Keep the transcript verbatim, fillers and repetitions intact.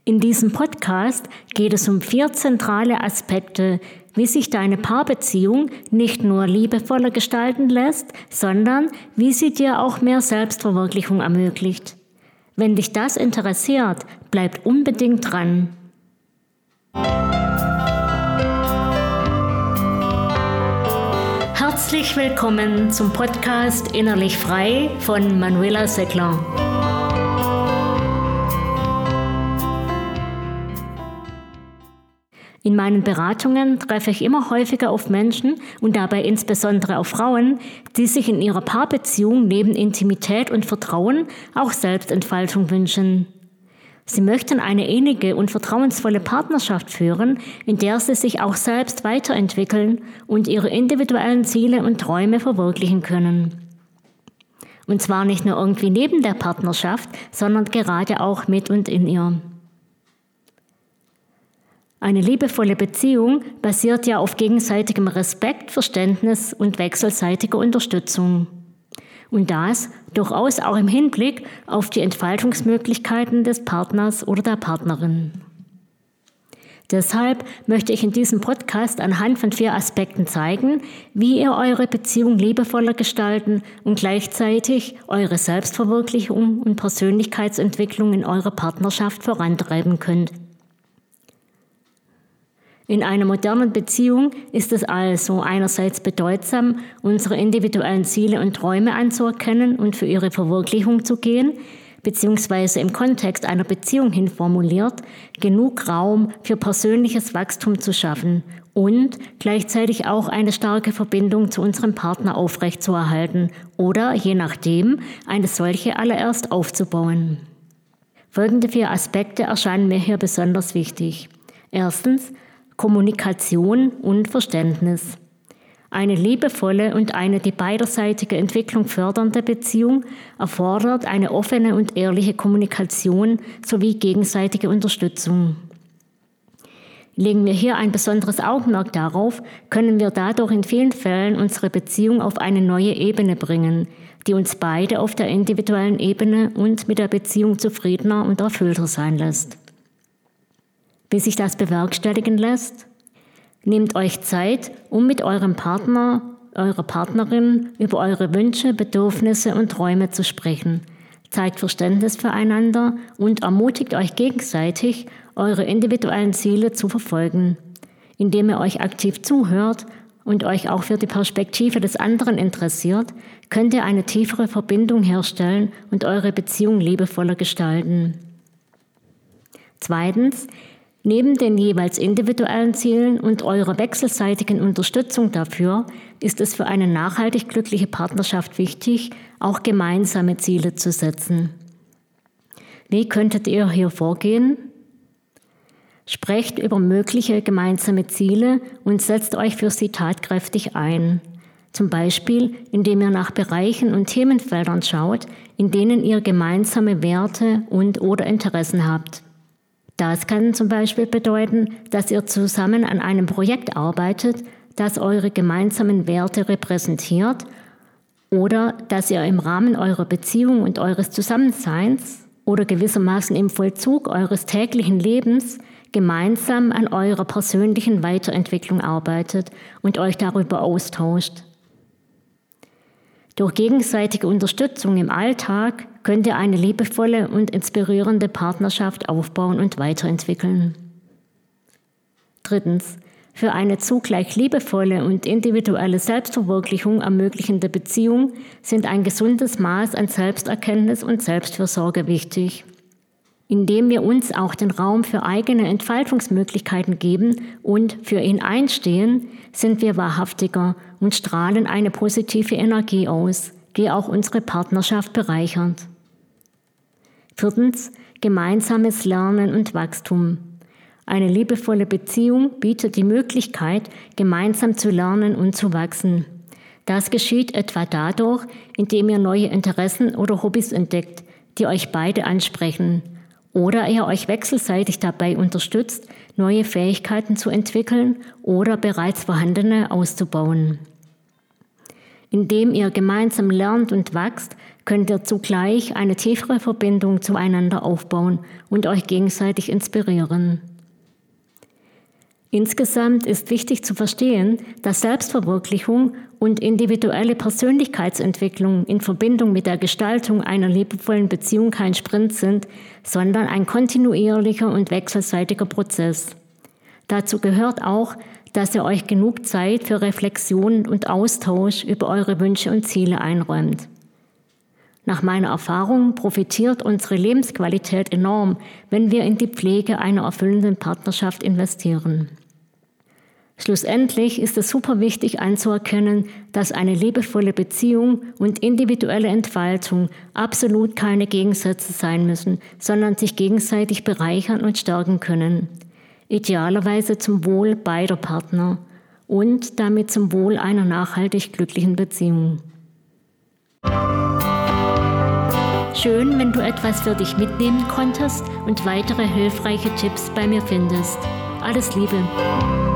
In diesem Podcast geht es um vier zentrale Aspekte, wie sich deine Paarbeziehung nicht nur liebevoller gestalten lässt, sondern wie sie dir auch mehr Selbstverwirklichung ermöglicht. Wenn dich das interessiert, bleib unbedingt dran. Herzlich willkommen zum Podcast Innerlich Frei von Manuela Seckler. In meinen Beratungen treffe ich immer häufiger auf Menschen und dabei insbesondere auf Frauen, die sich in ihrer Paarbeziehung neben Intimität und Vertrauen auch Selbstentfaltung wünschen. Sie möchten eine innige und vertrauensvolle Partnerschaft führen, in der sie sich auch selbst weiterentwickeln und ihre individuellen Ziele und Träume verwirklichen können. Und zwar nicht nur irgendwie neben der Partnerschaft, sondern gerade auch mit und in ihr. Eine liebevolle Beziehung basiert ja auf gegenseitigem Respekt, Verständnis und wechselseitiger Unterstützung. Und das durchaus auch im Hinblick auf die Entfaltungsmöglichkeiten des Partners oder der Partnerin. Deshalb möchte ich in diesem Podcast anhand von vier Aspekten zeigen, wie ihr eure Beziehung liebevoller gestalten und gleichzeitig eure Selbstverwirklichung und Persönlichkeitsentwicklung in eurer Partnerschaft vorantreiben könnt. In einer modernen Beziehung ist es also einerseits bedeutsam, unsere individuellen Ziele und Träume anzuerkennen und für ihre Verwirklichung zu gehen, beziehungsweise im Kontext einer Beziehung hin formuliert, genug Raum für persönliches Wachstum zu schaffen und gleichzeitig auch eine starke Verbindung zu unserem Partner aufrechtzuerhalten oder, je nachdem, eine solche allererst aufzubauen. Folgende vier Aspekte erscheinen mir hier besonders wichtig. Erstens, Kommunikation und Verständnis. Eine liebevolle und eine die beiderseitige Entwicklung fördernde Beziehung erfordert eine offene und ehrliche Kommunikation sowie gegenseitige Unterstützung. Legen wir hier ein besonderes Augenmerk darauf, können wir dadurch in vielen Fällen unsere Beziehung auf eine neue Ebene bringen, die uns beide auf der individuellen Ebene und mit der Beziehung zufriedener und erfüllter sein lässt. Wie sich das bewerkstelligen lässt? Nehmt euch Zeit, um mit eurem Partner, eurer Partnerin über eure Wünsche, Bedürfnisse und Träume zu sprechen. Zeigt Verständnis füreinander und ermutigt euch gegenseitig, eure individuellen Ziele zu verfolgen. Indem ihr euch aktiv zuhört und euch auch für die Perspektive des anderen interessiert, könnt ihr eine tiefere Verbindung herstellen und eure Beziehung liebevoller gestalten. Zweitens, neben den jeweils individuellen Zielen und eurer wechselseitigen Unterstützung dafür ist es für eine nachhaltig glückliche Partnerschaft wichtig, auch gemeinsame Ziele zu setzen. Wie könntet ihr hier vorgehen? Sprecht über mögliche gemeinsame Ziele und setzt euch für sie tatkräftig ein. Zum Beispiel, indem ihr nach Bereichen und Themenfeldern schaut, in denen ihr gemeinsame Werte und oder Interessen habt. Das kann zum Beispiel bedeuten, dass ihr zusammen an einem Projekt arbeitet, das eure gemeinsamen Werte repräsentiert, oder dass ihr im Rahmen eurer Beziehung und eures Zusammenseins oder gewissermaßen im Vollzug eures täglichen Lebens gemeinsam an eurer persönlichen Weiterentwicklung arbeitet und euch darüber austauscht. Durch gegenseitige Unterstützung im Alltag könnt ihr eine liebevolle und inspirierende Partnerschaft aufbauen und weiterentwickeln. Drittens, für eine zugleich liebevolle und individuelle Selbstverwirklichung ermöglichende Beziehung sind ein gesundes Maß an Selbsterkenntnis und Selbstfürsorge wichtig. Indem wir uns auch den Raum für eigene Entfaltungsmöglichkeiten geben und für ihn einstehen, sind wir wahrhaftiger und strahlen eine positive Energie aus, die auch unsere Partnerschaft bereichert. Viertens, gemeinsames Lernen und Wachstum. Eine liebevolle Beziehung bietet die Möglichkeit, gemeinsam zu lernen und zu wachsen. Das geschieht etwa dadurch, indem ihr neue Interessen oder Hobbys entdeckt, die euch beide ansprechen. Oder ihr euch wechselseitig dabei unterstützt, neue Fähigkeiten zu entwickeln oder bereits vorhandene auszubauen. Indem ihr gemeinsam lernt und wächst, könnt ihr zugleich eine tiefere Verbindung zueinander aufbauen und euch gegenseitig inspirieren. Insgesamt ist wichtig zu verstehen, dass Selbstverwirklichung und individuelle Persönlichkeitsentwicklung in Verbindung mit der Gestaltung einer liebevollen Beziehung kein Sprint sind, sondern ein kontinuierlicher und wechselseitiger Prozess. Dazu gehört auch, dass ihr euch genug Zeit für Reflexion und Austausch über eure Wünsche und Ziele einräumt. Nach meiner Erfahrung profitiert unsere Lebensqualität enorm, wenn wir in die Pflege einer erfüllenden Partnerschaft investieren. Schlussendlich ist es super wichtig anzuerkennen, dass eine liebevolle Beziehung und individuelle Entfaltung absolut keine Gegensätze sein müssen, sondern sich gegenseitig bereichern und stärken können. Idealerweise zum Wohl beider Partner und damit zum Wohl einer nachhaltig glücklichen Beziehung. Schön, wenn du etwas für dich mitnehmen konntest und weitere hilfreiche Tipps bei mir findest. Alles Liebe!